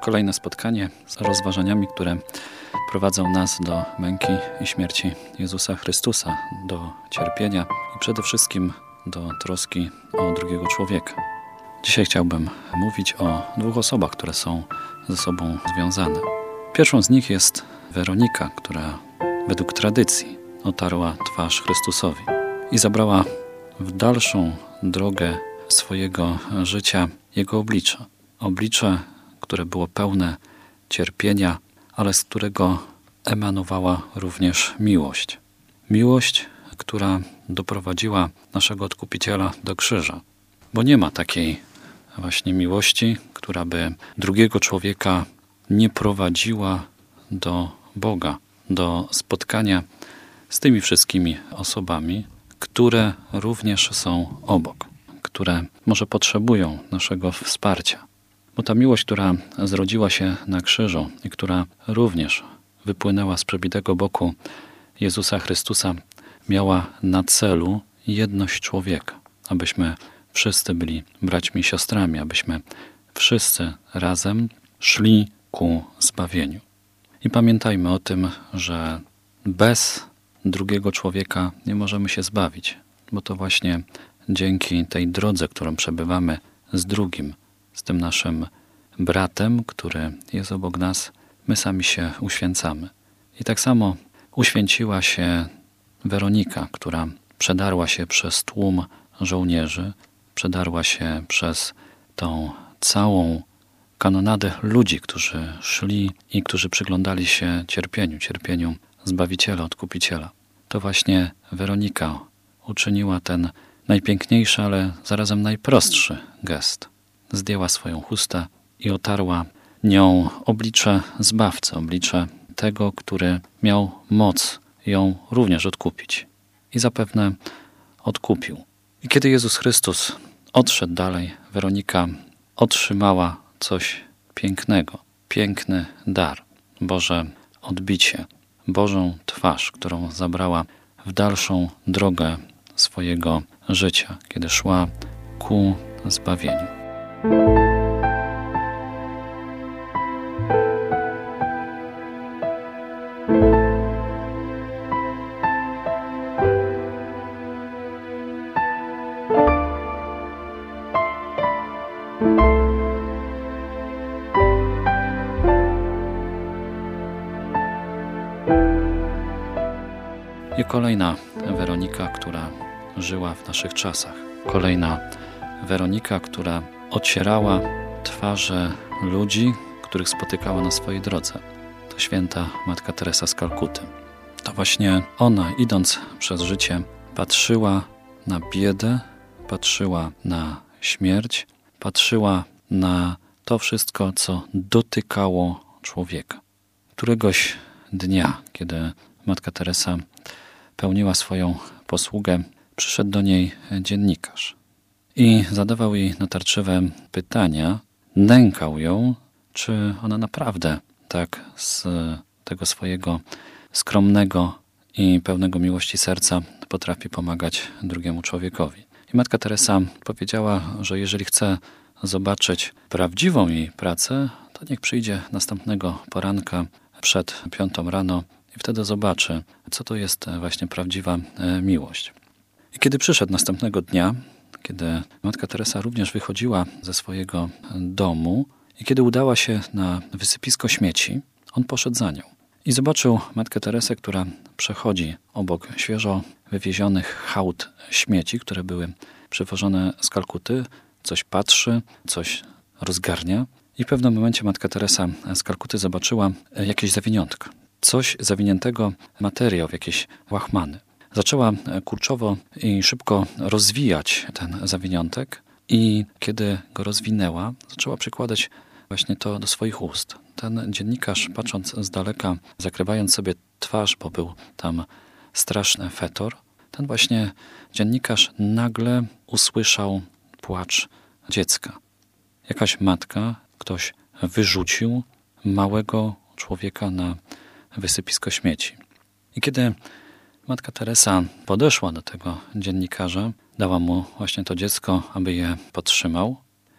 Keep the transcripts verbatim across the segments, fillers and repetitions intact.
kolejne spotkanie z rozważaniami, które prowadzą nas do męki i śmierci Jezusa Chrystusa, do cierpienia i przede wszystkim do troski o drugiego człowieka. Dzisiaj chciałbym mówić o dwóch osobach, które są ze sobą związane. Pierwszą z nich jest Weronika, która według tradycji otarła twarz Chrystusowi i zabrała w dalszą drogę swojego życia Jego oblicze. Oblicze, które było pełne cierpienia, ale z którego emanowała również miłość. Miłość, która doprowadziła naszego Odkupiciela do krzyża. Bo nie ma takiej właśnie miłości, która by drugiego człowieka nie prowadziła do Boga, do spotkania z tymi wszystkimi osobami, które również są obok, które może potrzebują naszego wsparcia. Bo ta miłość, która zrodziła się na krzyżu i która również wypłynęła z przebitego boku Jezusa Chrystusa, miała na celu jedność człowieka, abyśmy wszyscy byli braćmi i siostrami, abyśmy wszyscy razem szli ku zbawieniu. I pamiętajmy o tym, że bez drugiego człowieka nie możemy się zbawić, bo to właśnie dzięki tej drodze, którą przebywamy z drugim, z tym naszym bratem, który jest obok nas, my sami się uświęcamy. I tak samo uświęciła się Weronika, która przedarła się przez tłum żołnierzy, przedarła się przez tą całą kanonadę ludzi, którzy szli i którzy przyglądali się cierpieniu, cierpieniu Zbawiciela, Odkupiciela. To właśnie Weronika uczyniła ten najpiękniejszy, ale zarazem najprostszy gest. Zdjęła swoją chustę i otarła nią oblicze Zbawcy, oblicze tego, który miał moc ją również odkupić. I zapewne odkupił. I kiedy Jezus Chrystus odszedł dalej, Weronika otrzymała coś pięknego, piękny dar, Boże odbicie, Bożą twarz, którą zabrała w dalszą drogę swojego życia, kiedy szła ku zbawieniu. I kolejna Weronika, która żyła w naszych czasach. Kolejna Weronika, która ocierała twarze ludzi, których spotykała na swojej drodze. To święta Matka Teresa z Kalkuty. To właśnie ona, idąc przez życie, patrzyła na biedę, patrzyła na śmierć, patrzyła na to wszystko, co dotykało człowieka. Któregoś dnia, kiedy Matka Teresa pełniła swoją posługę, przyszedł do niej dziennikarz i zadawał jej natarczywe pytania, nękał ją, czy ona naprawdę tak z tego swojego skromnego i pełnego miłości serca potrafi pomagać drugiemu człowiekowi. I Matka Teresa powiedziała, że jeżeli chce zobaczyć prawdziwą jej pracę, to niech przyjdzie następnego poranka przed piątą rano i wtedy zobaczy, co to jest właśnie prawdziwa miłość. I kiedy przyszedł następnego dnia, kiedy Matka Teresa również wychodziła ze swojego domu i kiedy udała się na wysypisko śmieci, on poszedł za nią. I zobaczył Matkę Teresę, która przechodzi obok świeżo wywiezionych hałd śmieci, które były przywożone z Kalkuty, coś patrzy, coś rozgarnia. I w pewnym momencie Matka Teresa z Kalkuty zobaczyła jakieś zawiniątko. Coś zawiniętego materiał, jakieś łachmany. Zaczęła kurczowo i szybko rozwijać ten zawiniątek i kiedy go rozwinęła, zaczęła przykładać właśnie to do swoich ust. Ten dziennikarz, patrząc z daleka, zakrywając sobie twarz, bo był tam straszny fetor, ten właśnie dziennikarz nagle usłyszał płacz dziecka. Jakaś matka, ktoś wyrzucił małego człowieka na wysypisko śmieci. I kiedy Matka Teresa podeszła do tego dziennikarza, dała mu właśnie to dziecko, aby je podtrzymał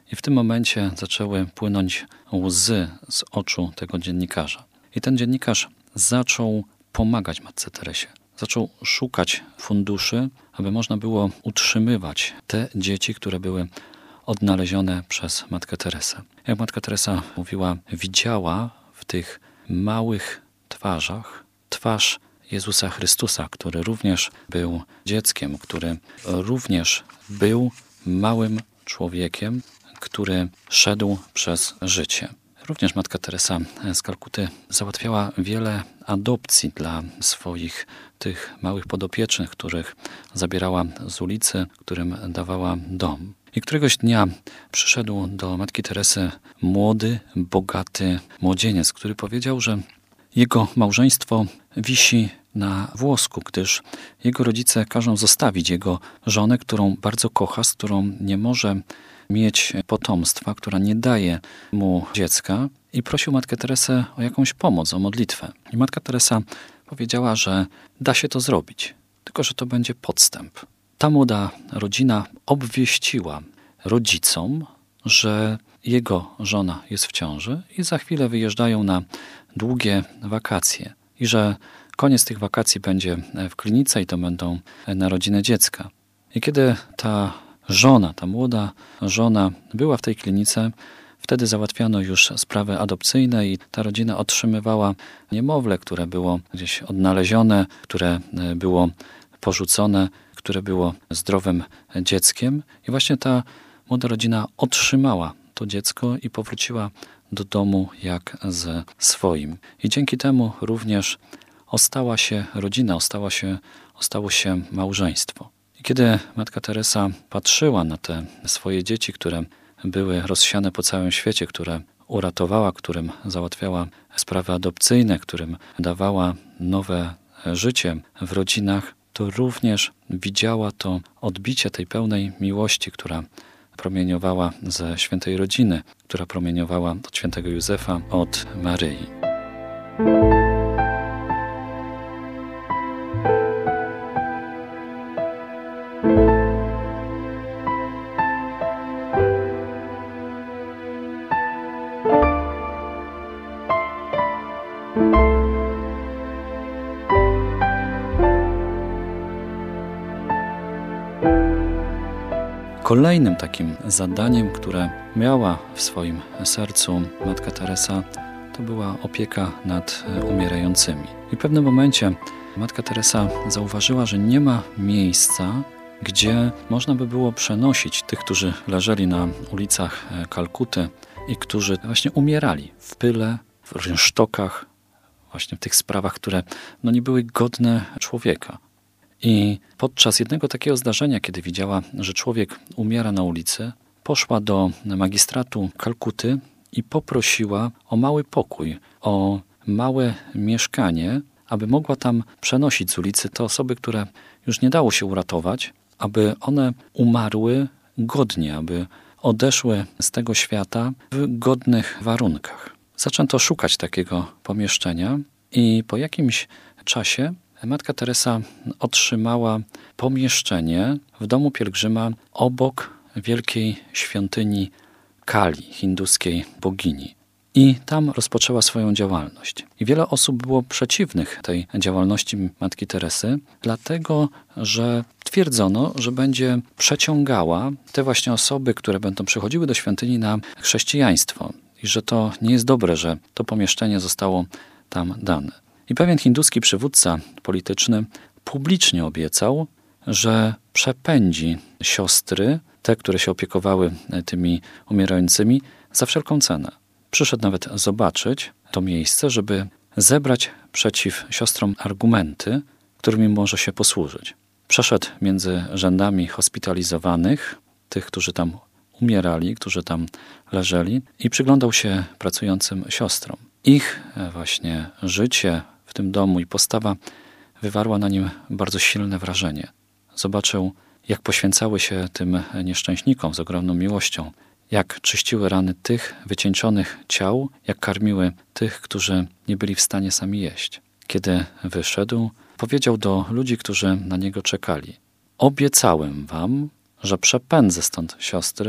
I w tym momencie zaczęły płynąć łzy z oczu tego dziennikarza. I ten dziennikarz zaczął pomagać Matce Teresie. Zaczął szukać funduszy, aby można było utrzymywać te dzieci, które były odnalezione przez Matkę Teresę. Jak Matka Teresa mówiła, widziała w tych małych twarzach twarz Jezusa Chrystusa, który również był dzieckiem, który również był małym człowiekiem, który szedł przez życie. Również Matka Teresa z Kalkuty załatwiała wiele adopcji dla swoich tych małych podopiecznych, których zabierała z ulicy, którym dawała dom. I któregoś dnia przyszedł do Matki Teresy młody, bogaty młodzieniec, który powiedział, że jego małżeństwo wisi na włosku, gdyż jego rodzice każą zostawić jego żonę, którą bardzo kocha, z którą nie może mieć potomstwa, która nie daje mu dziecka, i prosił Matkę Teresę o jakąś pomoc, o modlitwę. I Matka Teresa powiedziała, że da się to zrobić, tylko że to będzie podstęp. Ta młoda rodzina obwieściła rodzicom, że jego żona jest w ciąży i za chwilę wyjeżdżają na długie wakacje i że koniec tych wakacji będzie w klinice i to będą narodziny dziecka. I kiedy ta żona, ta młoda żona była w tej klinice, wtedy załatwiano już sprawy adopcyjne i ta rodzina otrzymywała niemowlę, które było gdzieś odnalezione, które było porzucone, które było zdrowym dzieckiem. I właśnie ta młoda rodzina otrzymała to dziecko i powróciła do domu jak ze swoim. I dzięki temu również ostała się rodzina, ostała się, ostało się małżeństwo. I kiedy Matka Teresa patrzyła na te swoje dzieci, które były rozsiane po całym świecie, które uratowała, którym załatwiała sprawy adopcyjne, którym dawała nowe życie w rodzinach, to również widziała to odbicie tej pełnej miłości, która promieniowała ze świętej rodziny, która promieniowała od świętego Józefa, od Maryi. Kolejnym takim zadaniem, które miała w swoim sercu Matka Teresa, to była opieka nad umierającymi. I w pewnym momencie Matka Teresa zauważyła, że nie ma miejsca, gdzie można by było przenosić tych, którzy leżeli na ulicach Kalkuty i którzy właśnie umierali w pyle, w rynsztokach, właśnie w tych sprawach, które no, nie były godne człowieka. I podczas jednego takiego zdarzenia, kiedy widziała, że człowiek umiera na ulicy, poszła do magistratu Kalkuty i poprosiła o mały pokój, o małe mieszkanie, aby mogła tam przenosić z ulicy te osoby, które już nie dało się uratować, aby one umarły godnie, aby odeszły z tego świata w godnych warunkach. Zaczęto szukać takiego pomieszczenia i po jakimś czasie Matka Teresa otrzymała pomieszczenie w domu pielgrzyma obok wielkiej świątyni Kali, hinduskiej bogini. I tam rozpoczęła swoją działalność. I wiele osób było przeciwnych tej działalności Matki Teresy, dlatego że twierdzono, że będzie przeciągała te właśnie osoby, które będą przychodziły do świątyni na chrześcijaństwo. I że to nie jest dobre, że to pomieszczenie zostało tam dane. I pewien hinduski przywódca polityczny publicznie obiecał, że przepędzi siostry, te, które się opiekowały tymi umierającymi, za wszelką cenę. Przyszedł nawet zobaczyć to miejsce, żeby zebrać przeciw siostrom argumenty, którymi może się posłużyć. Przeszedł między rzędami hospitalizowanych, tych, którzy tam umierali, którzy tam leżeli, i przyglądał się pracującym siostrom. Ich właśnie życie w tym domu i postawa wywarła na nim bardzo silne wrażenie. Zobaczył, jak poświęcały się tym nieszczęśnikom z ogromną miłością, jak czyściły rany tych wycieńczonych ciał, jak karmiły tych, którzy nie byli w stanie sami jeść. Kiedy wyszedł, powiedział do ludzi, którzy na niego czekali: obiecałem wam, że przepędzę stąd siostry,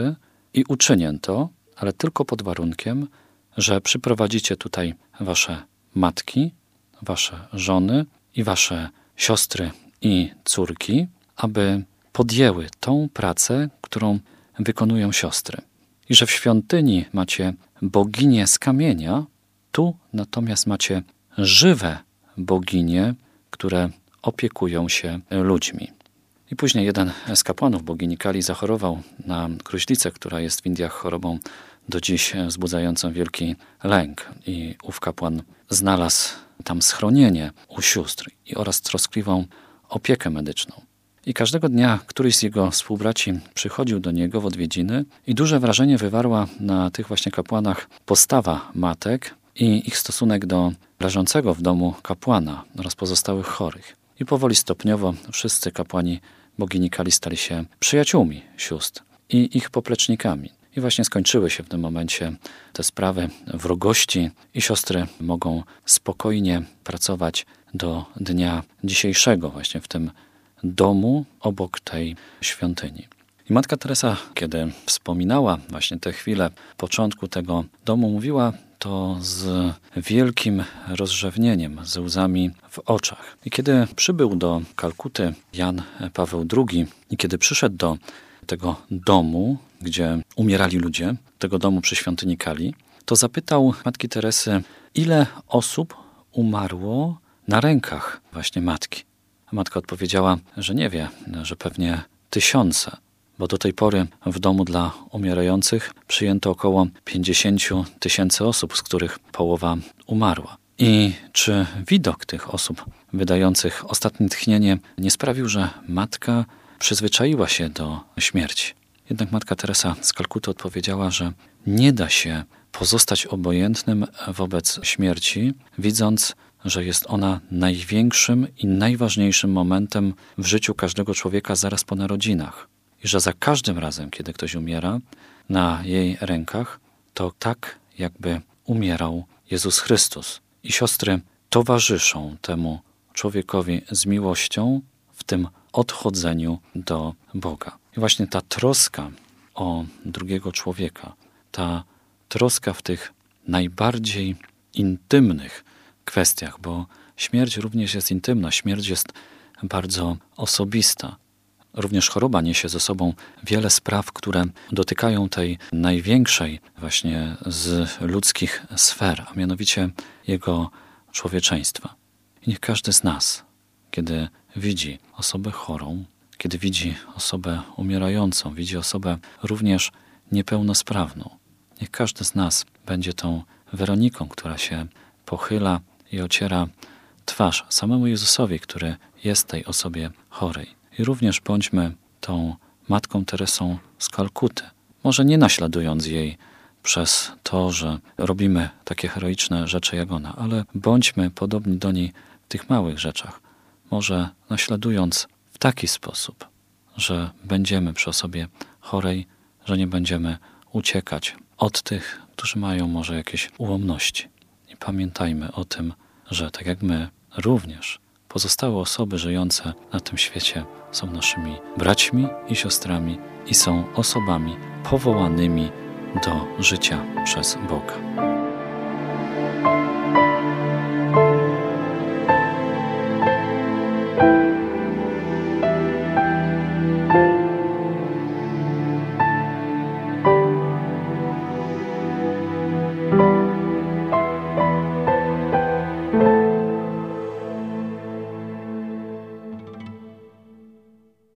I uczynię to, ale tylko pod warunkiem, że przyprowadzicie tutaj wasze matki, wasze żony i wasze siostry i córki, aby podjęły tą pracę, którą wykonują siostry. I że w świątyni macie boginię z kamienia, tu natomiast macie żywe boginie, które opiekują się ludźmi. I później jeden z kapłanów bogini Kali zachorował na gruźlicę, która jest w Indiach chorobą do dziś wzbudzającą wielki lęk. I ów kapłan znalazł tam schronienie u sióstr i oraz troskliwą opiekę medyczną. I każdego dnia któryś z jego współbraci przychodził do niego w odwiedziny i duże wrażenie wywarła na tych właśnie kapłanach postawa matek i ich stosunek do leżącego w domu kapłana oraz pozostałych chorych. I powoli stopniowo wszyscy kapłani bogini Kali stali się przyjaciółmi sióstr i ich poplecznikami. I właśnie skończyły się w tym momencie te sprawy wrogości i siostry mogą spokojnie pracować do dnia dzisiejszego właśnie w tym domu obok tej świątyni. I Matka Teresa, kiedy wspominała właśnie te chwile początku tego domu, mówiła to z wielkim rozrzewnieniem, ze łzami w oczach. I kiedy przybył do Kalkuty Jan Paweł drugi i kiedy przyszedł do tego domu, gdzie umierali ludzie, tego domu przy świątyni Kali, to zapytał Matki Teresy, ile osób umarło na rękach właśnie matki. A matka odpowiedziała, że nie wie, że pewnie tysiące, bo do tej pory w domu dla umierających przyjęto około pięćdziesiąt tysięcy osób, z których połowa umarła. I czy widok tych osób wydających ostatnie tchnienie nie sprawił, że matka przyzwyczaiła się do śmierci? Jednak Matka Teresa z Kalkuty odpowiedziała, że nie da się pozostać obojętnym wobec śmierci, widząc, że jest ona największym i najważniejszym momentem w życiu każdego człowieka zaraz po narodzinach. I że za każdym razem, kiedy ktoś umiera na jej rękach, to tak jakby umierał Jezus Chrystus. I siostry towarzyszą temu człowiekowi z miłością w tym odchodzeniu do Boga. I właśnie ta troska o drugiego człowieka, ta troska w tych najbardziej intymnych kwestiach, bo śmierć również jest intymna, śmierć jest bardzo osobista. Również choroba niesie ze sobą wiele spraw, które dotykają tej największej właśnie z ludzkich sfer, a mianowicie jego człowieczeństwa. I niech każdy z nas, kiedy widzi osobę chorą, kiedy widzi osobę umierającą, widzi osobę również niepełnosprawną, niech każdy z nas będzie tą Weroniką, która się pochyla i ociera twarz samemu Jezusowi, który jest tej osobie chorej. I również bądźmy tą Matką Teresą z Kalkuty. Może nie naśladując jej przez to, że robimy takie heroiczne rzeczy jak ona, ale bądźmy podobni do niej w tych małych rzeczach. Może naśladując w taki sposób, że będziemy przy osobie chorej, że nie będziemy uciekać od tych, którzy mają może jakieś ułomności. I pamiętajmy o tym, że tak jak my, również pozostałe osoby żyjące na tym świecie są naszymi braćmi i siostrami i są osobami powołanymi do życia przez Boga.